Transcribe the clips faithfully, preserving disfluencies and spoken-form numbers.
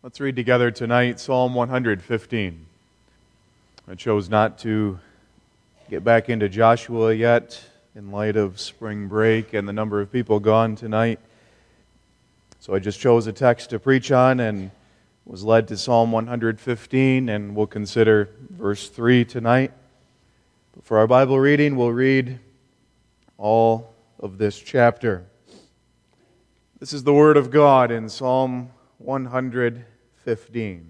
Let's read together tonight Psalm one fifteen. I chose not to get back into Joshua yet in light of spring break and the number of people gone tonight. So I just chose a text to preach on and was led to Psalm one fifteen, and we'll consider verse three tonight. But for our Bible reading, we'll read all of this chapter. This is the Word of God in Psalm one fifteen.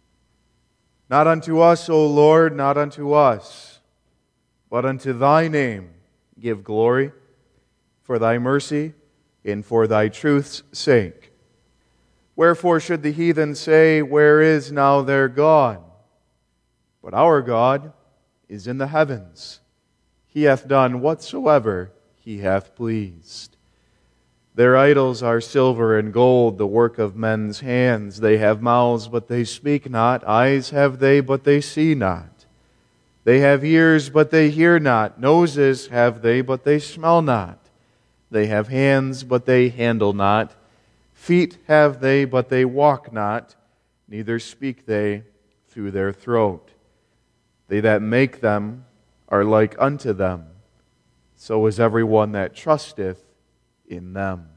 Not unto us, O Lord, not unto us, but unto Thy name give glory, for Thy mercy and for Thy truth's sake. Wherefore should the heathen say, Where is now their God? But our God is in the heavens. He hath done whatsoever He hath pleased. Their idols are silver and gold, the work of men's hands. They have mouths, but they speak not. Eyes have they, but they see not. They have ears, but they hear not. Noses have they, but they smell not. They have hands, but they handle not. Feet have they, but they walk not. Neither speak they through their throat. They that make them are like unto them. So is every one that trusteth in them.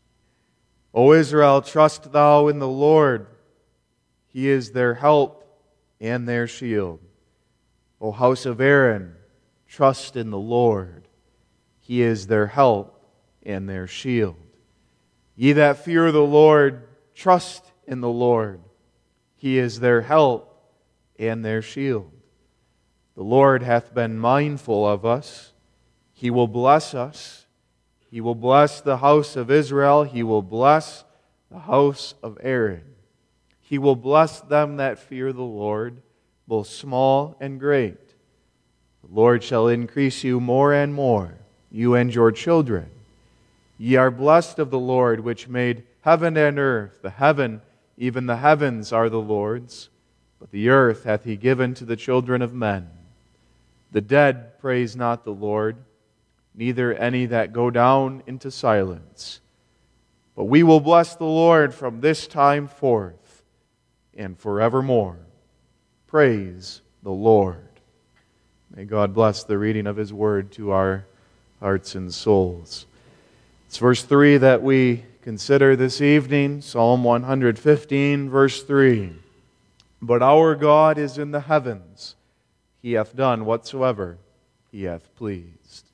O Israel, trust thou in the Lord. He is their help and their shield. O house of Aaron, trust in the Lord. He is their help and their shield. Ye that fear the Lord, trust in the Lord. He is their help and their shield. The Lord hath been mindful of us. He will bless us. He will bless the house of Israel. He will bless the house of Aaron. He will bless them that fear the Lord, both small and great. The Lord shall increase you more and more, you and your children. Ye are blessed of the Lord, which made heaven and earth. The heaven, even the heavens, are the Lord's, but the earth hath He given to the children of men. The dead praise not the Lord, neither any that go down into silence. But we will bless the Lord from this time forth and forevermore. Praise the Lord. May God bless the reading of His Word to our hearts and souls. It's verse three that we consider this evening, Psalm one fifteen, verse three. But our God is in the heavens. He hath done whatsoever He hath pleased.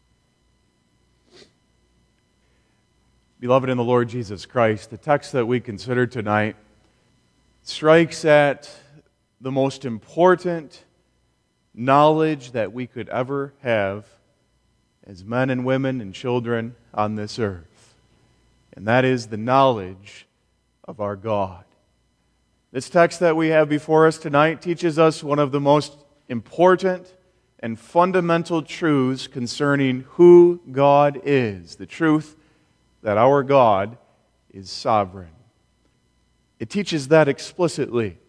Beloved in the Lord Jesus Christ, the text that we consider tonight strikes at the most important knowledge that we could ever have as men and women and children on this earth. And that is the knowledge of our God. This text that we have before us tonight teaches us one of the most important and fundamental truths concerning who God is. The truth that our God is sovereign. It teaches that explicitly.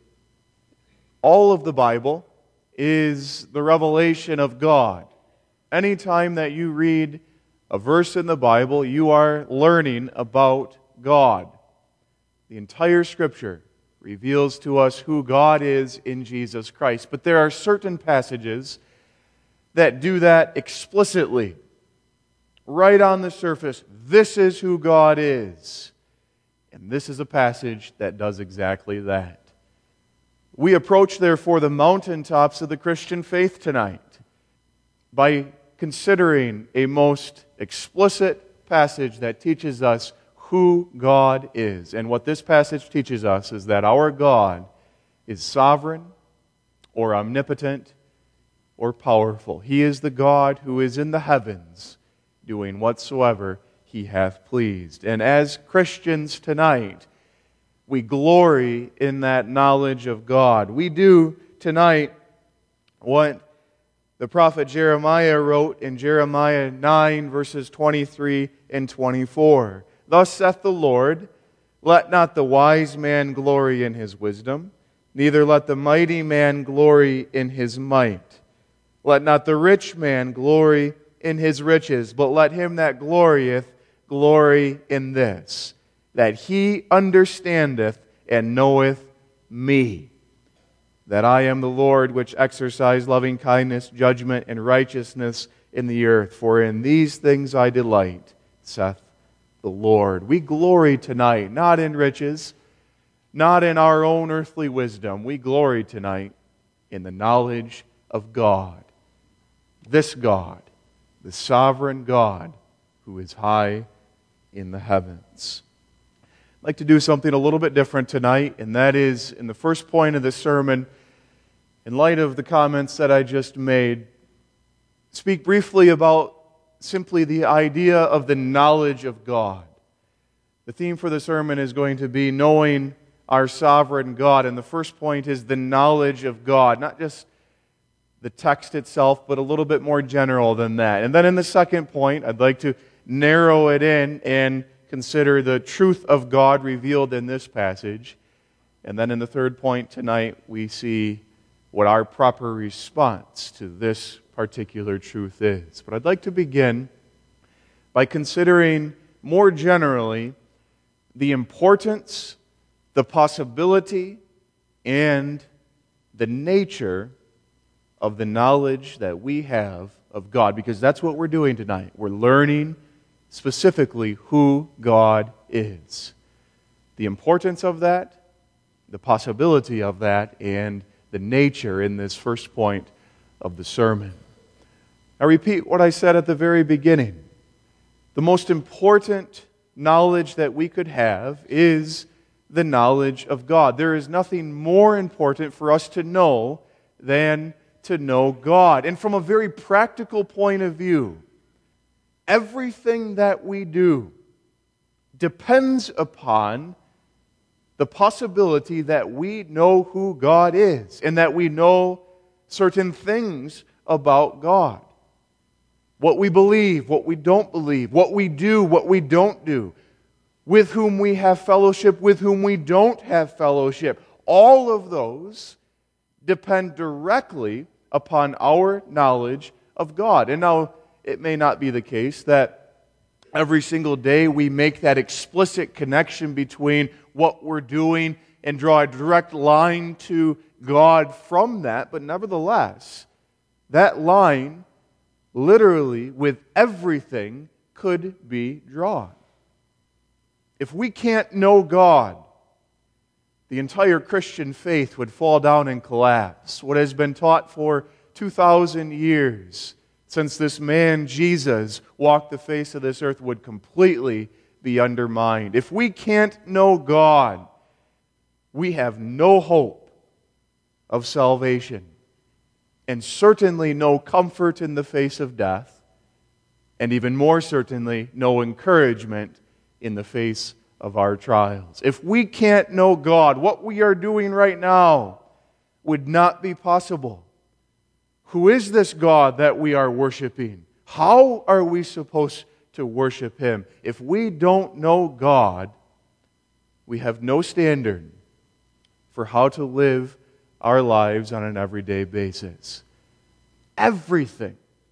All of the Bible is the revelation of God. Anytime that you read a verse in the Bible, you are learning about God. The entire Scripture reveals to us who God is in Jesus Christ. But there are certain passages that do that explicitly. Right on the surface, this is who God is. And this is a passage that does exactly that. We approach, therefore, the mountaintops of the Christian faith tonight by considering a most explicit passage that teaches us who God is. And what this passage teaches us is that our God is sovereign or omnipotent or powerful. He is the God who is in the heavens, doing whatsoever He hath pleased. And as Christians tonight, we glory in that knowledge of God. We do tonight what the prophet Jeremiah wrote in Jeremiah nine, verses twenty-three and twenty-four. Thus saith the Lord, let not the wise man glory in his wisdom, neither let the mighty man glory in his might. Let not the rich man glory in his riches, but let him that glorieth glory in this, that he understandeth and knoweth me, that I am the Lord which exercise loving kindness, judgment, and righteousness in the earth. For in these things I delight, saith the Lord. We glory tonight, not in riches, not in our own earthly wisdom. We glory tonight in the knowledge of God. This God, the sovereign God, who is high in the heavens. I'd like to do something a little bit different tonight, and that is, in the first point of the sermon, in light of the comments that I just made, speak briefly about simply the idea of the knowledge of God. The theme for the sermon is going to be knowing our sovereign God, and the first point is the knowledge of God, not just the text itself, but a little bit more general than that. And then in the second point, I'd like to narrow it in and consider the truth of God revealed in this passage. And then in the third point tonight, we see what our proper response to this particular truth is. But I'd like to begin by considering more generally the importance, the possibility, and the nature of the knowledge that we have of God, because that's what we're doing tonight. We're learning specifically who God is. The importance of that, the possibility of that, and the nature in this first point of the sermon. I repeat what I said at the very beginning. The most important knowledge that we could have is the knowledge of God. There is nothing more important for us to know than to know God. And from a very practical point of view, everything that we do depends upon the possibility that we know who God is and that we know certain things about God. What we believe, what we don't believe, what we do, what we don't do, with whom we have fellowship, with whom we don't have fellowship. All of those depend directly upon our knowledge of God. And now, it may not be the case that every single day we make that explicit connection between what we're doing and draw a direct line to God from that, but nevertheless, that line, literally, with everything, could be drawn. If we can't know God, the entire Christian faith would fall down and collapse. What has been taught for two thousand years since this man, Jesus, walked the face of this earth would completely be undermined. If we can't know God, we have no hope of salvation, and certainly no comfort in the face of death, and even more certainly, no encouragement in the face of our trials. If we can't know God, what we are doing right now would not be possible. Who is this God that we are worshiping? How are we supposed to worship Him? If we don't know God, we have no standard for how to live our lives on an everyday basis. Everything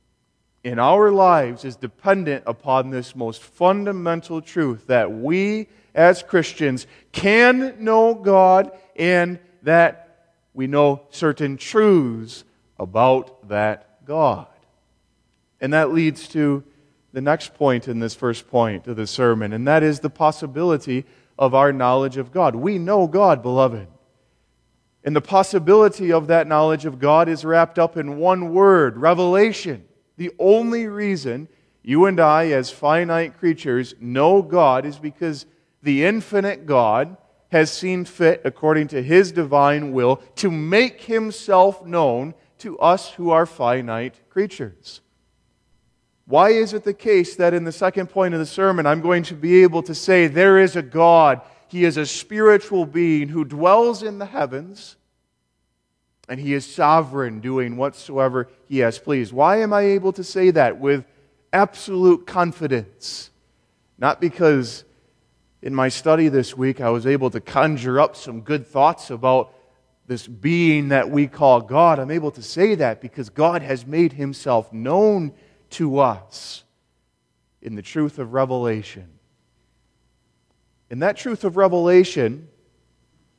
in our lives is dependent upon this most fundamental truth, that we as Christians can know God and that we know certain truths about that God. And that leads to the next point in this first point of the sermon, and that is the possibility of our knowledge of God. We know God, beloved. And the possibility of that knowledge of God is wrapped up in one word, revelation. The only reason you and I, as finite creatures, know God is because the infinite God has seen fit, according to His divine will, to make Himself known to us who are finite creatures. Why is it the case that in the second point of the sermon I'm going to be able to say there is a God, He is a spiritual being who dwells in the heavens, and He is sovereign, doing whatsoever He has pleased? Why am I able to say that with absolute confidence? Not because in my study this week I was able to conjure up some good thoughts about this being that we call God. I'm able to say that because God has made Himself known to us in the truth of revelation. And that truth of revelation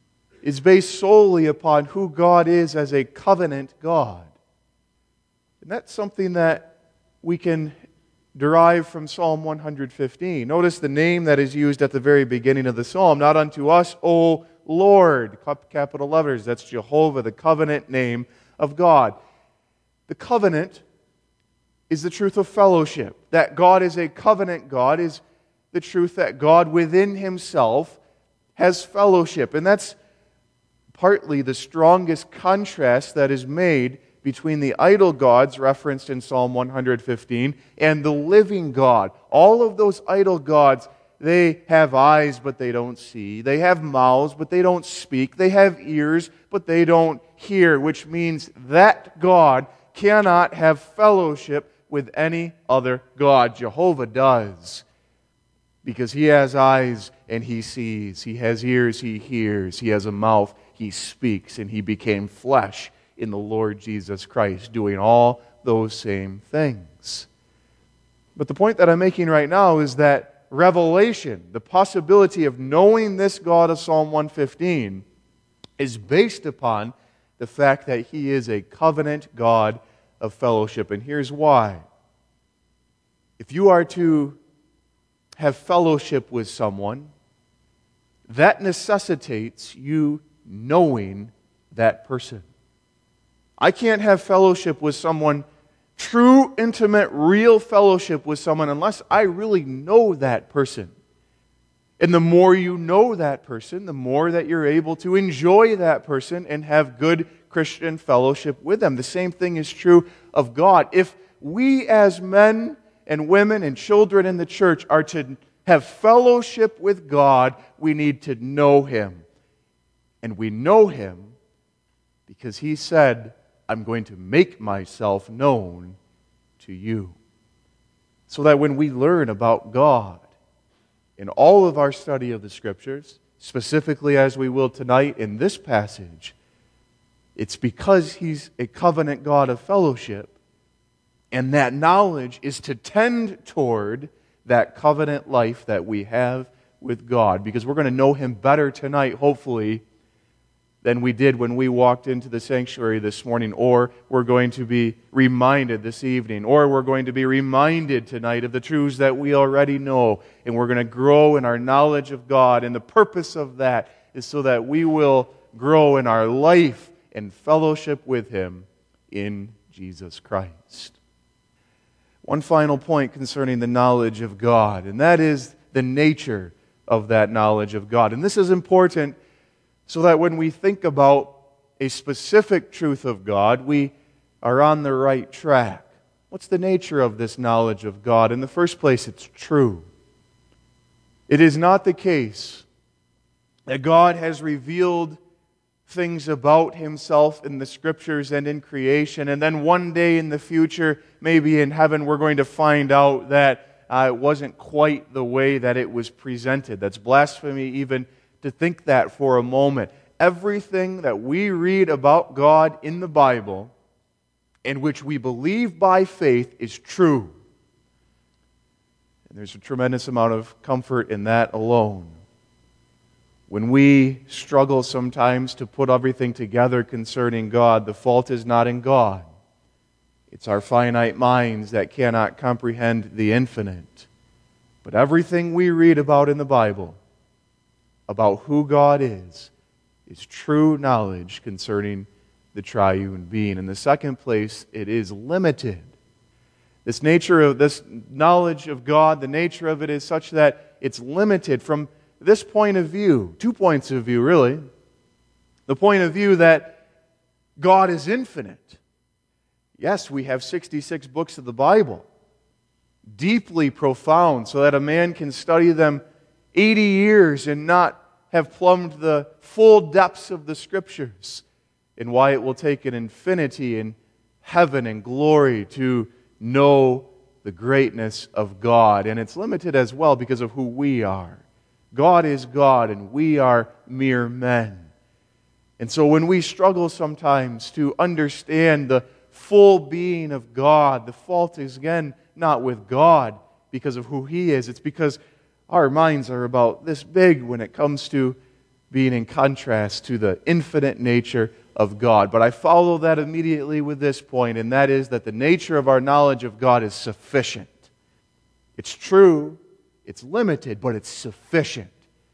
is based solely upon who God is as a covenant God. And that's something that we can derive from Psalm one fifteen. Notice the name that is used at the very beginning of the psalm. Not unto us, O Lord, capital letters. That's Jehovah, the covenant name of God. The covenant is the truth of fellowship. That God is a covenant God is the truth that God within Himself has fellowship. And that's partly the strongest contrast that is made between the idol gods referenced in Psalm one fifteen and the living God. All of those idol gods, they have eyes, but they don't see. They have mouths, but they don't speak. They have ears, but they don't hear, which means that God cannot have fellowship with any other God. Jehovah does, because He has eyes and He sees. He has ears, He hears. He has a mouth, He speaks, and He became flesh in the Lord Jesus Christ, doing all those same things. But the point that I'm making right now is that revelation, the possibility of knowing this God of Psalm one fifteen, is based upon the fact that He is a covenant God of fellowship. And here's why. If you are to have fellowship with someone, that necessitates you knowing that person. I can't have fellowship with someone, true, intimate, real fellowship with someone, unless I really know that person. And the more you know that person, the more that you're able to enjoy that person and have good Christian fellowship with them. The same thing is true of God. If we as men and women and children in the church are to have fellowship with God, we need to know Him. And we know Him because He said, I'm going to make myself known to you. So that when we learn about God in all of our study of the Scriptures, specifically as we will tonight in this passage, it's because He's a covenant God of fellowship, and that knowledge is to tend toward that covenant life that we have with God, because we're going to know Him better tonight, hopefully, than we did when we walked into the sanctuary this morning, or we're going to be reminded this evening, or we're going to be reminded tonight of the truths that we already know, and we're going to grow in our knowledge of God, and the purpose of that is so that we will grow in our life and fellowship with Him in Jesus Christ. One final point concerning the knowledge of God, and that is the nature of that knowledge of God. And this is important so that when we think about a specific truth of God, we are on the right track. What's the nature of this knowledge of God? In the first place, it's true. It is not the case that God has revealed things about Himself in the Scriptures and in creation, and then one day in the future, maybe in heaven, we're going to find out that uh, it wasn't quite the way that it was presented. That's blasphemy even to think that for a moment. Everything that we read about God in the Bible, in which we believe by faith, is true. And there's a tremendous amount of comfort in that alone. When we struggle sometimes to put everything together concerning God, the fault is not in God. It's our finite minds that cannot comprehend the infinite. But everything we read about in the Bible, about who God is, is true knowledge concerning the triune being. In the second place, it is limited. This nature of this knowledge of God, the nature of it is such that it's limited from this point of view, two points of view really. The point of view that God is infinite. Yes, we have sixty-six books of the Bible, deeply profound, so that a man can study them eighty years and not have plumbed the full depths of the Scriptures, and why it will take an infinity in heaven and glory to know the greatness of God. And it's limited as well because of who we are. God is God and we are mere men. And so when we struggle sometimes to understand the full being of God, the fault is again not with God because of who He is. It's because our minds are about this big when it comes to being in contrast to the infinite nature of God. But I follow that immediately with this point, and that is that the nature of our knowledge of God is sufficient. It's true, it's limited, but it's sufficient.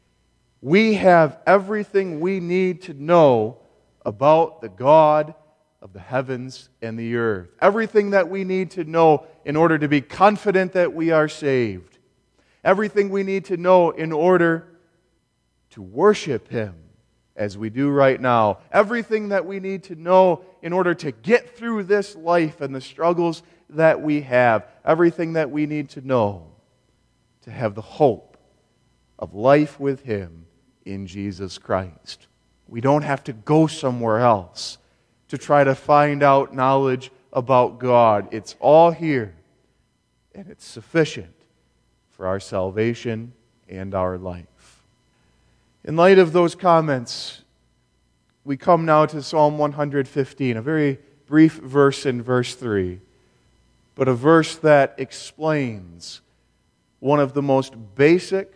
We have everything we need to know about the God of the heavens and the earth. Everything that we need to know in order to be confident that we are saved. Everything we need to know in order to worship Him as we do right now. Everything that we need to know in order to get through this life and the struggles that we have. Everything that we need to know to have the hope of life with Him in Jesus Christ. We don't have to go somewhere else to try to find out knowledge about God. It's all here, and it's sufficient for our salvation and our life. In light of those comments, we come now to Psalm one fifteen, a very brief verse in verse three, but a verse that explains one of the most basic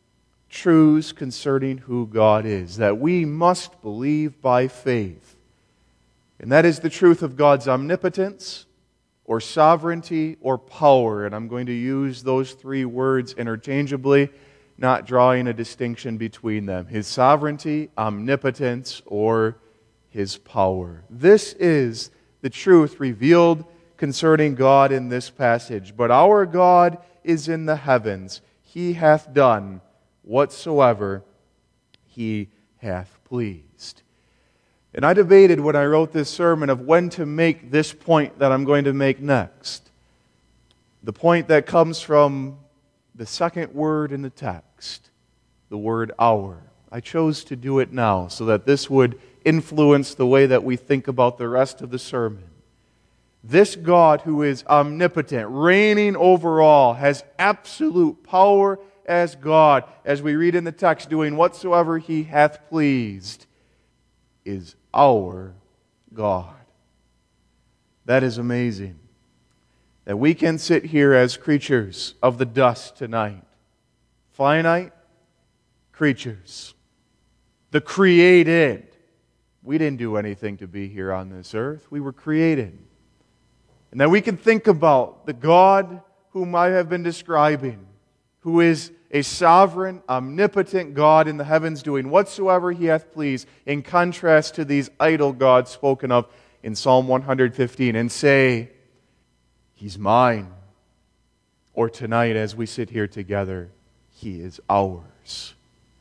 truths concerning who God is, that we must believe by faith. And that is the truth of God's omnipotence, or sovereignty, or power. And I'm going to use those three words interchangeably, not drawing a distinction between them. His sovereignty, omnipotence, or His power. This is the truth revealed concerning God in this passage. But our God is in the heavens. He hath done whatsoever He hath pleased. And I debated when I wrote this sermon of when to make this point that I'm going to make next. The point that comes from the second word in the text, the word our. I chose to do it now so that this would influence the way that we think about the rest of the sermon. This God who is omnipotent, reigning over all, has absolute power as God, as we read in the text, doing whatsoever He hath pleased, is our God. That is amazing. That we can sit here as creatures of the dust tonight. Finite creatures. The created. We didn't do anything to be here on this earth. We were created. And that we can think about the God whom I have been describing, who is a sovereign, omnipotent God in the heavens, doing whatsoever He hath pleased, in contrast to these idol gods spoken of in Psalm one fifteen, and say, He's mine. Or tonight, as we sit here together, He is ours.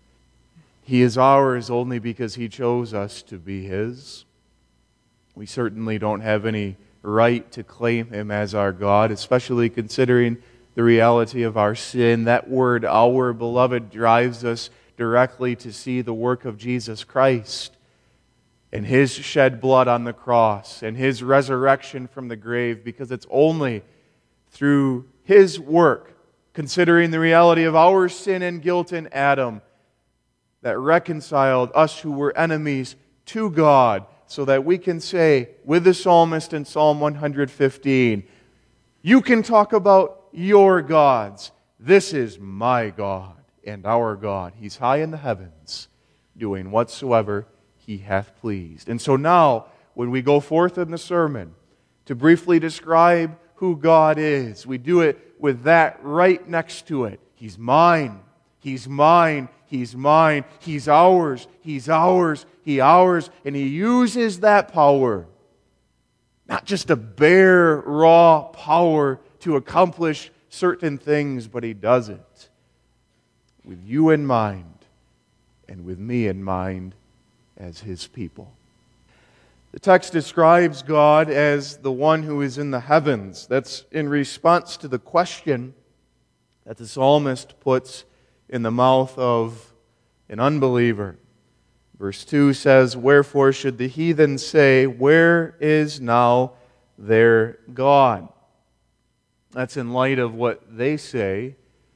He is ours only because He chose us to be His. We certainly don't have any right to claim Him as our God, especially considering the reality of our sin. That word, our, beloved, drives us directly to see the work of Jesus Christ and His shed blood on the cross and His resurrection from the grave, because it's only through His work, considering the reality of our sin and guilt in Adam, that reconciled us who were enemies to God, so that we can say with the psalmist in Psalm one fifteen, you can talk about your gods. This is my God and our God. He's high in the heavens, doing whatsoever He hath pleased. And so now, when we go forth in the sermon to briefly describe who God is, we do it with that right next to it. He's mine. He's mine. He's mine. He's ours. He's ours. He ours. And He uses that power, not just a bare, raw power to accomplish certain things, but He does it with you in mind and with me in mind as His people. The text describes God as the one who is in the heavens. That's in response to the question that the psalmist puts in the mouth of an unbeliever. Verse two says, Wherefore should the heathen say, Where is now their God? That's in light of what they say.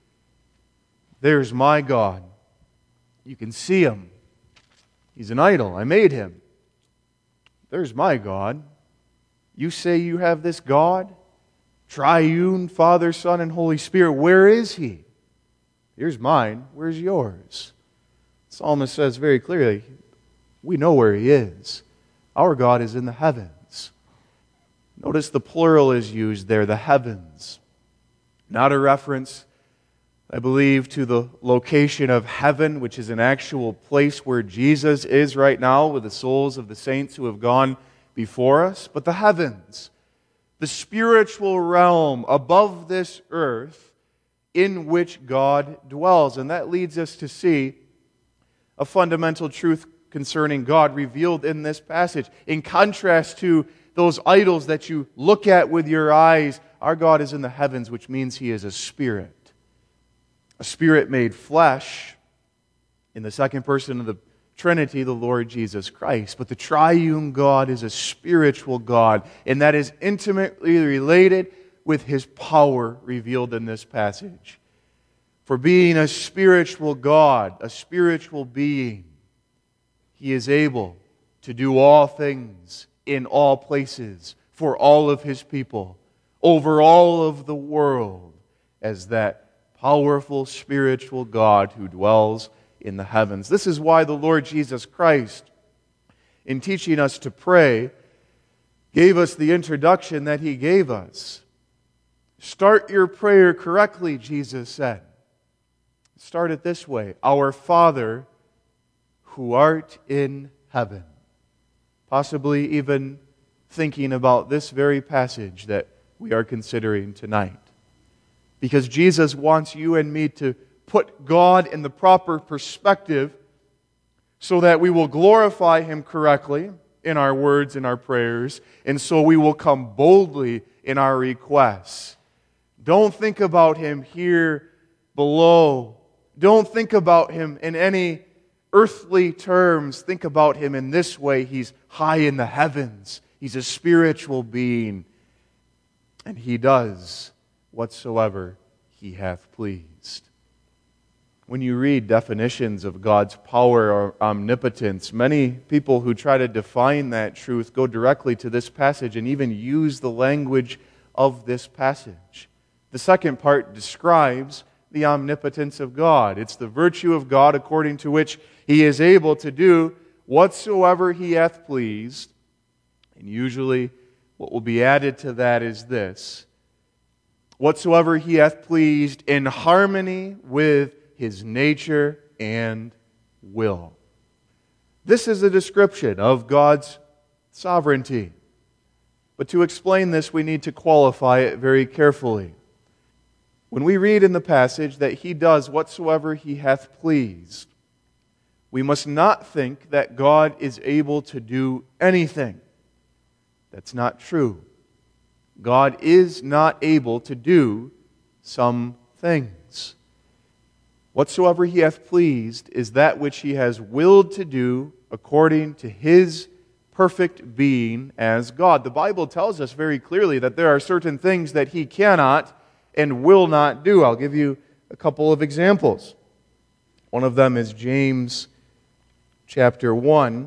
There's my God. You can see Him. He's an idol. I made Him. There's my God. You say you have this God? Triune, Father, Son, and Holy Spirit. Where is He? Here's mine. Where's yours? Psalmist says very clearly, we know where He is. Our God is in the heavens. Notice the plural is used there, the heavens. Not a reference, I believe, to the location of heaven, which is an actual place where Jesus is right now with the souls of the saints who have gone before us, but the heavens, the spiritual realm above this earth in which God dwells. And that leads us to see a fundamental truth concerning God revealed in this passage. In contrast to those idols that you look at with your eyes, our God is in the heavens, which means He is a spirit. A spirit made flesh in the second person of the Trinity, the Lord Jesus Christ. But the triune God is a spiritual God, and that is intimately related with His power revealed in this passage. For being a spiritual God, a spiritual being, He is able to do all things in all places for all of His people, over all of the world, as that powerful spiritual God who dwells in the heavens. This is why the Lord Jesus Christ, in teaching us to pray, gave us the introduction that He gave us. Start your prayer correctly, Jesus said. Start it this way: Our Father, who art in heaven. Possibly even thinking about this very passage that we are considering tonight. Because Jesus wants you and me to put God in the proper perspective so that we will glorify Him correctly in our words and our prayers, and so we will come boldly in our requests. Don't think about Him here below. Don't think about Him in any earthly terms. Think about Him in this way: He's high in the heavens. He's a spiritual being. And He does whatsoever He hath pleased. When you read definitions of God's power or omnipotence, many people who try to define that truth go directly to this passage and even use the language of this passage. The second part describes the omnipotence of God. It's the virtue of God according to which He is able to do whatsoever He hath pleased. And usually what will be added to that is this: whatsoever He hath pleased in harmony with His nature and will. This is a description of God's sovereignty. But to explain this, we need to qualify it very carefully. When we read in the passage that He does whatsoever He hath pleased, we must not think that God is able to do anything. That's not true. God is not able to do some things. Whatsoever He hath pleased is that which He has willed to do according to His perfect being as God. The Bible tells us very clearly that there are certain things that He cannot and will not do. I'll give you a couple of examples. One of them is James chapter one,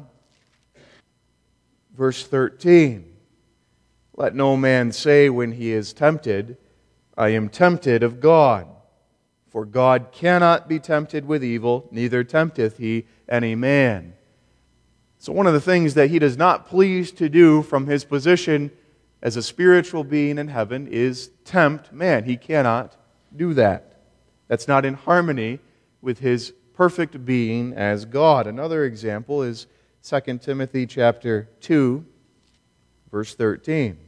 verse thirteen. Let no man say when he is tempted, I am tempted of God. For God cannot be tempted with evil, neither tempteth He any man. So one of the things that He does not please to do from His position as a spiritual being in heaven is tempt man. He cannot do that. That's not in harmony with His perfect being as God. Another example is Second Timothy chapter two, verse thirteen.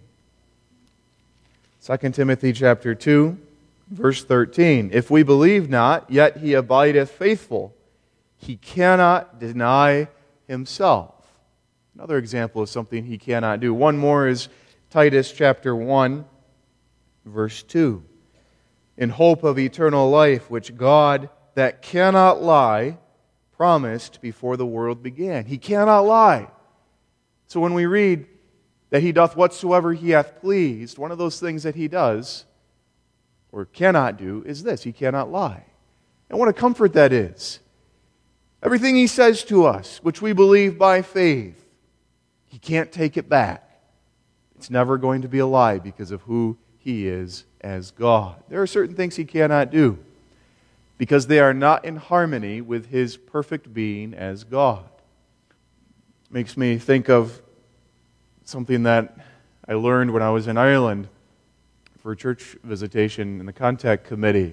Second Timothy chapter two, verse thirteen. If we believe not, yet He abideth faithful. He cannot deny Himself. Another example of something He cannot do. One more is Titus chapter one, verse two. In hope of eternal life, which God that cannot lie promised before the world began. He cannot lie. So when we read that He doth whatsoever He hath pleased, one of those things that He does, or cannot do, is this: He cannot lie. And what a comfort that is. Everything He says to us, which we believe by faith, He can't take it back. It's never going to be a lie because of who He is as God. There are certain things He cannot do. because they are not in harmony with His perfect being as God. Makes me think of something that I learned when I was in Ireland for a church visitation in the Contact Committee.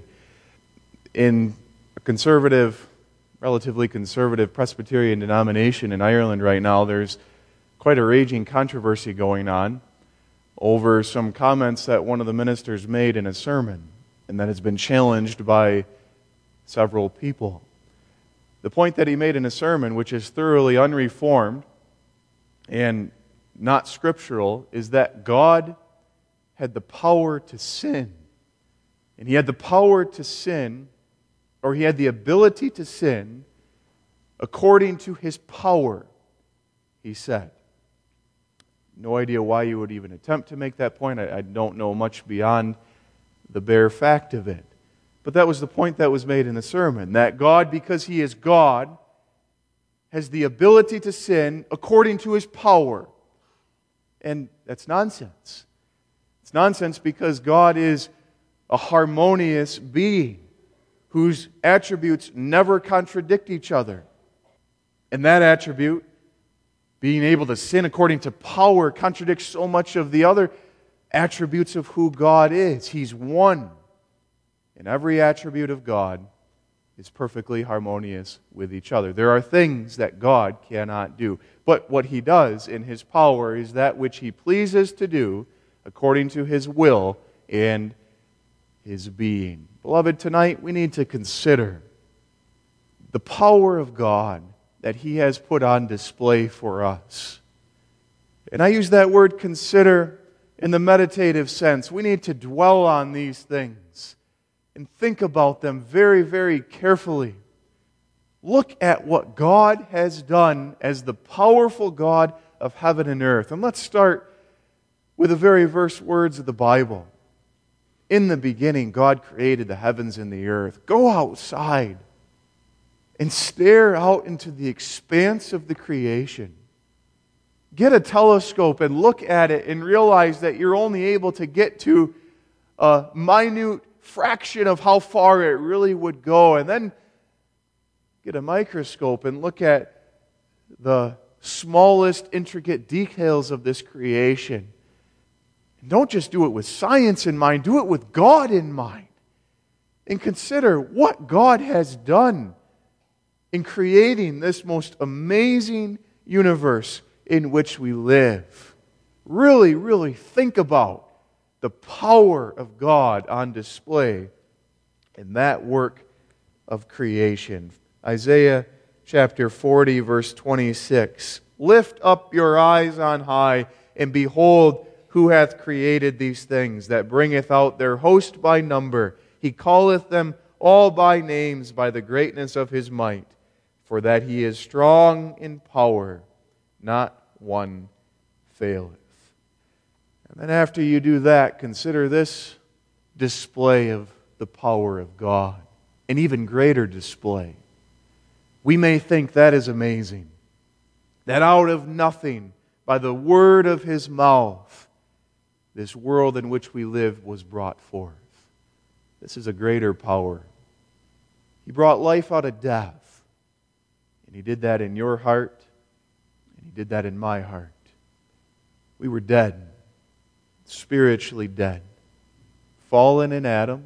In a conservative, relatively conservative Presbyterian denomination in Ireland right now, there's quite a raging controversy going on over some comments that one of the ministers made in a sermon, and that has been challenged by several people. The point that he made in a sermon, which is thoroughly unreformed and not scriptural, is that God had the power to sin. And He had the power to sin, or He had the ability to sin, according to His power, he said. No idea why you would even attempt to make that point. I, I don't know much beyond the bare fact of it. But that was the point that was made in the sermon, that God, because He is God, has the ability to sin according to His power. And that's nonsense. It's nonsense because God is a harmonious being whose attributes never contradict each other. And that attribute, being able to sin according to power, contradicts so much of the other attributes of who God is. He's one. And every attribute of God is perfectly harmonious with each other. There are things that God cannot do. But what He does in His power is that which He pleases to do according to His will and His being. Beloved, tonight we need to consider the power of God that He has put on display for us. And I use that word consider in the meditative sense. We need to dwell on these things and think about them very, very carefully. Look at what God has done as the powerful God of heaven and earth. And let's start with the very first words of the Bible. In the beginning, God created the heavens and the earth. Go outside and stare out into the expanse of the creation. Get a telescope and look at it and realize that you're only able to get to a minute fraction of how far it really would go. And then get a microscope and look at the smallest intricate details of this creation. And don't just do it with science in mind, do it with God in mind. And consider what God has done in creating this most amazing universe in which we live. Really, really think about the power of God on display in that work of creation. Isaiah chapter forty, verse twenty-six. Lift up your eyes on high, and behold, who hath created these things, that bringeth out their host by number. He calleth them all by names by the greatness of His might, for that He is strong in power, not one faileth. And then after you do that, consider this display of the power of God. An even greater display. We may think that is amazing. That out of nothing, by the word of His mouth, this world in which we live was brought forth. This is a greater power. He brought life out of death. And He did that in your heart. And He did that in my heart. We were dead. Spiritually dead. Fallen in Adam.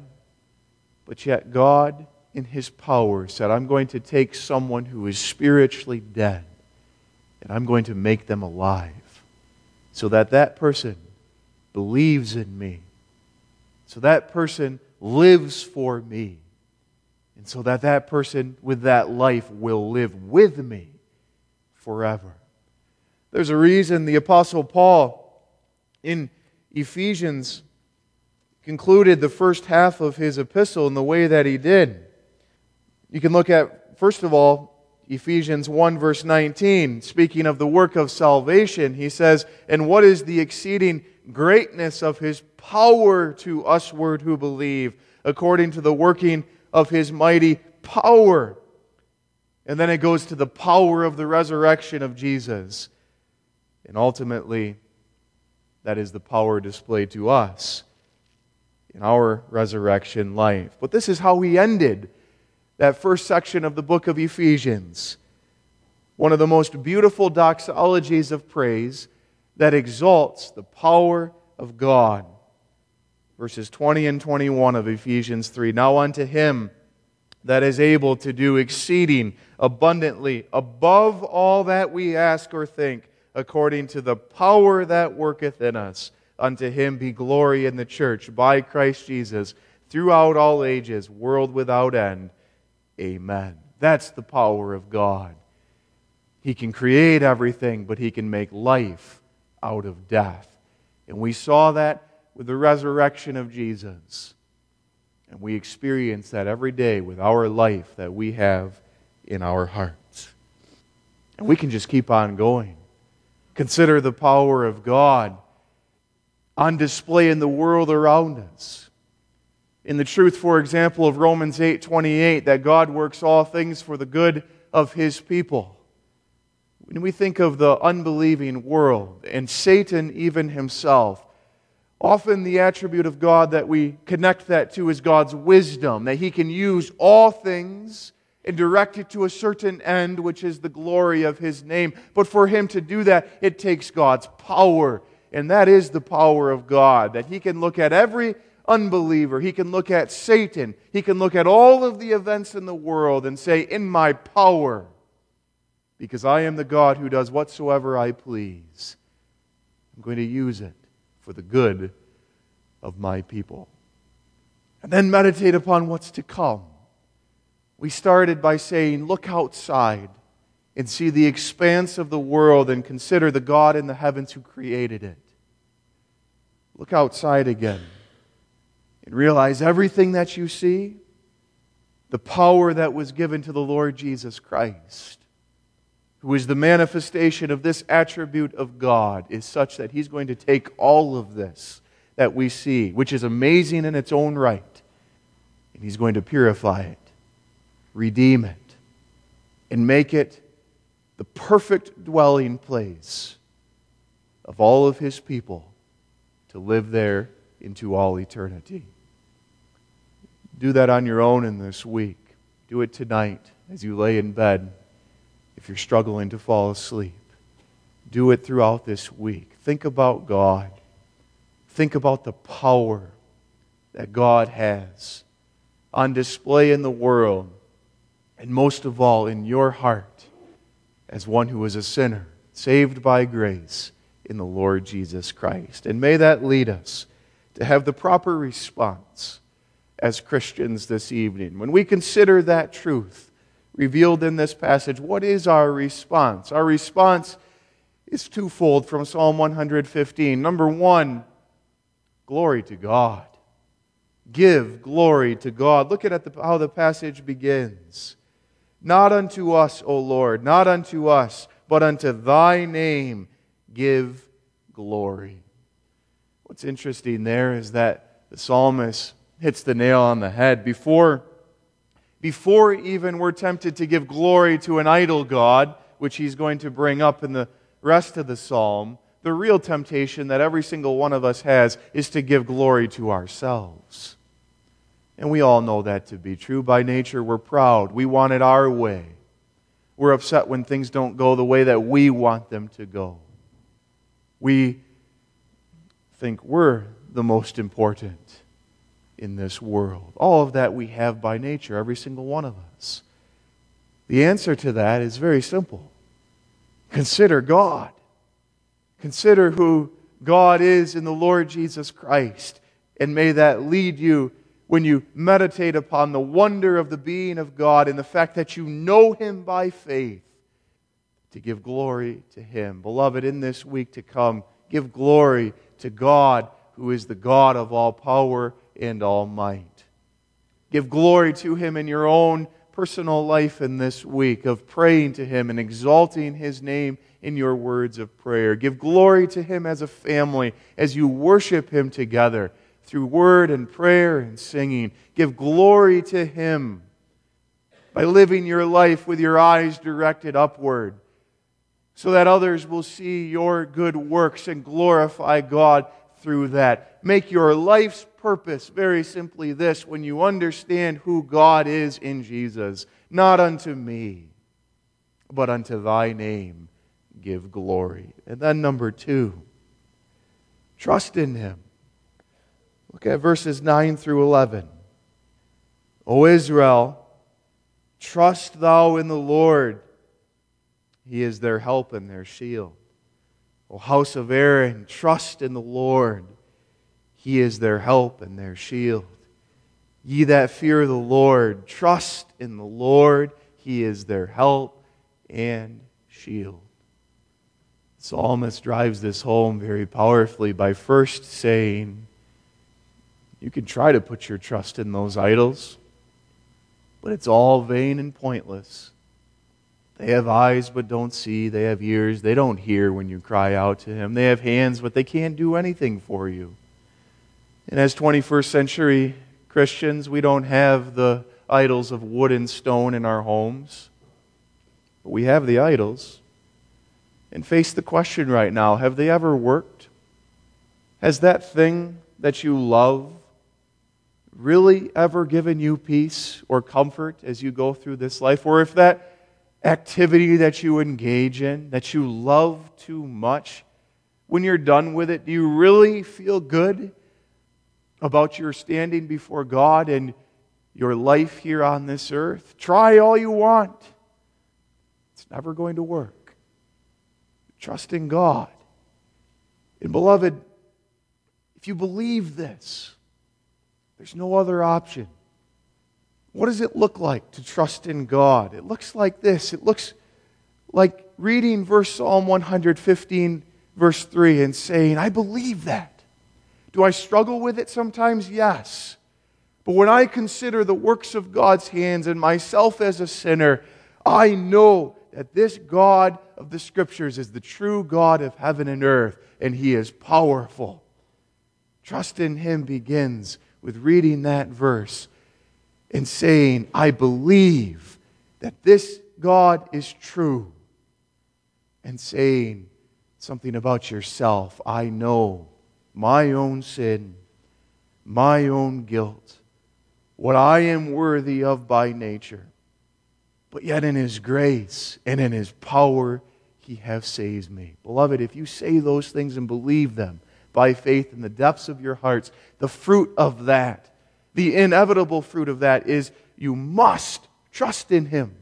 But yet God, in His power, said, I'm going to take someone who is spiritually dead and I'm going to make them alive so that that person believes in me, so that person lives for me, and so that that person with that life will live with me forever. There's a reason the Apostle Paul in Ephesians concluded the first half of his epistle in the way that he did. You can look at, first of all, Ephesians one verse nineteen, speaking of the work of salvation, he says, and what is the exceeding greatness of His power to usward who believe, according to the working of His mighty power. And then it goes to the power of the resurrection of Jesus. And ultimately, that is the power displayed to us in our resurrection life. But this is how he ended that first section of the book of Ephesians. One of the most beautiful doxologies of praise that exalts the power of God. Verses twenty and twenty-one of Ephesians three. Now unto Him that is able to do exceeding abundantly above all that we ask or think, according to the power that worketh in us. Unto Him be glory in the church by Christ Jesus throughout all ages, world without end. Amen. That's the power of God. He can create everything, but He can make life out of death. And we saw that with the resurrection of Jesus. And we experience that every day with our life that we have in our hearts. And we can just keep on going. Consider the power of God on display in the world around us. In the truth, for example, of Romans eight twenty-eight, that God works all things for the good of His people. When we think of the unbelieving world and Satan even himself, often the attribute of God that we connect that to is God's wisdom, that He can use all things and direct it to a certain end, which is the glory of His name. But for Him to do that, it takes God's power, and that is the power of God, that He can look at every unbeliever, He can look at Satan, He can look at all of the events in the world and say, in my power, because I am the God who does whatsoever I please, I'm going to use it for the good of my people. And then meditate upon what's to come. We started by saying, look outside and see the expanse of the world and consider the God in the heavens who created it. Look outside again and realize everything that you see, the power that was given to the Lord Jesus Christ, who is the manifestation of this attribute of God, is such that He's going to take all of this that we see, which is amazing in its own right, and He's going to purify it, redeem it, and make it the perfect dwelling place of all of His people to live there into all eternity. Do that on your own in this week. Do it tonight as you lay in bed. If you're struggling to fall asleep, do it throughout this week. Think about God. Think about the power that God has on display in the world, and most of all in your heart as one who is a sinner, saved by grace in the Lord Jesus Christ. And may that lead us to have the proper response as Christians this evening. When we consider that truth revealed in this passage, what is our response? Our response is twofold from Psalm one fifteen. Number one, glory to God. Give glory to God. Look at the, how the passage begins. Not unto us, O Lord, not unto us, but unto Thy name give glory. What's interesting there is that the psalmist hits the nail on the head. Before Before even we're tempted to give glory to an idol god, which he's going to bring up in the rest of the psalm, the real temptation that every single one of us has is to give glory to ourselves. And we all know that to be true. By nature, we're proud. We want it our way. We're upset when things don't go the way that we want them to go. We think we're the most important in this world. All of that we have by nature, every single one of us. The answer to that is very simple. Consider God. Consider who God is in the Lord Jesus Christ. And may that lead you, when you meditate upon the wonder of the being of God and the fact that you know Him by faith, to give glory to Him. Beloved, in this week to come, give glory to God, who is the God of all power and all might. Give glory to Him in your own personal life in this week of praying to Him and exalting His name in your words of prayer. Give glory to Him as a family as you worship Him together through word and prayer and singing. Give glory to Him by living your life with your eyes directed upward, so that others will see your good works and glorify God through that. Make your life's purpose, very simply this: when you understand who God is in Jesus, not unto me, but unto thy name give glory. And then number two, trust in Him. Look at verses nine through eleven. O Israel, trust thou in the Lord. He is their help and their shield. O house of Aaron, trust in the Lord. He is their help and their shield. Ye that fear the Lord, trust in the Lord. He is their help and shield. The psalmist drives this home very powerfully by first saying, you can try to put your trust in those idols, but it's all vain and pointless. They have eyes but don't see. They have ears. They don't hear when you cry out to Him. They have hands but they can't do anything for you. And as twenty-first century Christians, we don't have the idols of wood and stone in our homes. But we have the idols. And face the question right now, have they ever worked? Has that thing that you love really ever given you peace or comfort as you go through this life? Or if that activity that you engage in, that you love too much, when you're done with it, do you really feel good about your standing before God and your life here on this earth? Try all you want. It's never going to work. Trust in God. And beloved, if you believe this, there's no other option. What does it look like to trust in God? It looks like this. It looks like reading verse Psalm one fifteen, verse three, and saying, I believe that. Do I struggle with it sometimes? Yes. But when I consider the works of God's hands and myself as a sinner, I know that this God of the Scriptures is the true God of heaven and earth, and He is powerful. Trust in Him begins with reading that verse and saying, I believe that this God is true. And saying something about yourself. I know my own sin, my own guilt, what I am worthy of by nature. But yet in His grace and in His power, He has saved me. Beloved, if you say those things and believe them by faith in the depths of your hearts, the fruit of that, the inevitable fruit of that is you must trust in Him.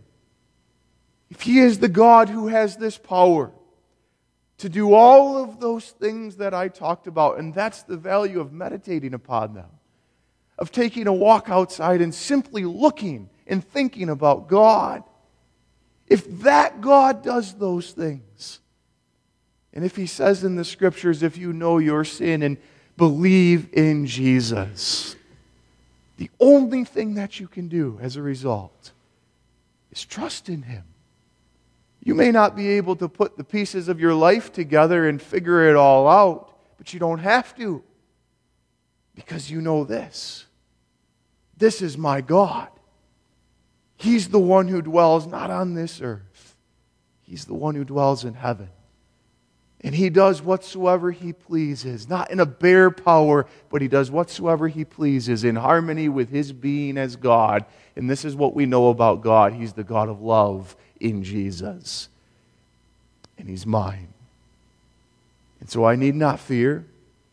If He is the God who has this power to do all of those things that I talked about, and that's the value of meditating upon them, of taking a walk outside and simply looking and thinking about God. If that God does those things, and if He says in the Scriptures, if you know your sin and believe in Jesus, the only thing that you can do as a result is trust in Him. You may not be able to put the pieces of your life together and figure it all out, but you don't have to, because you know this. This is my God. He's the one who dwells not on this earth. He's the one who dwells in heaven. And He does whatsoever He pleases, not in a bare power, but He does whatsoever He pleases in harmony with His being as God. And this is what we know about God. He's the God of love in Jesus. And He's mine. And so I need not fear.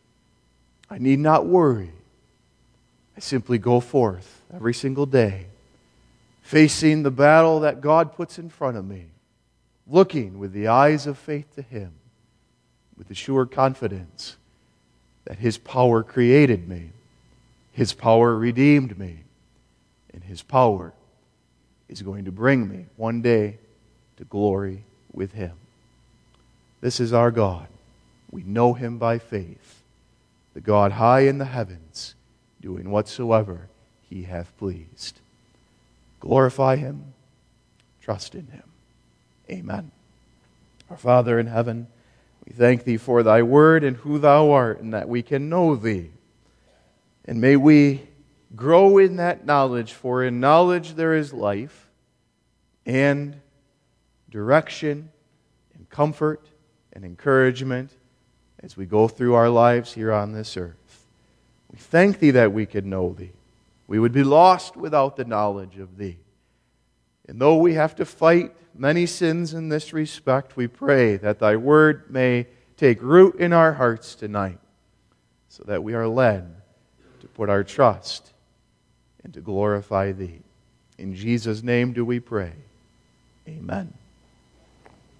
I need not worry. I simply go forth every single day, facing the battle that God puts in front of me, looking with the eyes of faith to Him, with the sure confidence that His power created me, His power redeemed me, and His power is going to bring me one day to glory with Him. This is our God. We know Him by faith, the God high in the heavens, doing whatsoever He hath pleased. Glorify Him, trust in Him. Amen. Our Father in heaven, we thank Thee for Thy word and who Thou art, and that we can know Thee. And may we grow in that knowledge, for in knowledge there is life and direction and comfort and encouragement as we go through our lives here on this earth. We thank Thee that we could know Thee. We would be lost without the knowledge of Thee. And though we have to fight many sins in this respect, we pray that Thy Word may take root in our hearts tonight, so that we are led to put our trust and to glorify Thee. In Jesus' name do we pray. Amen.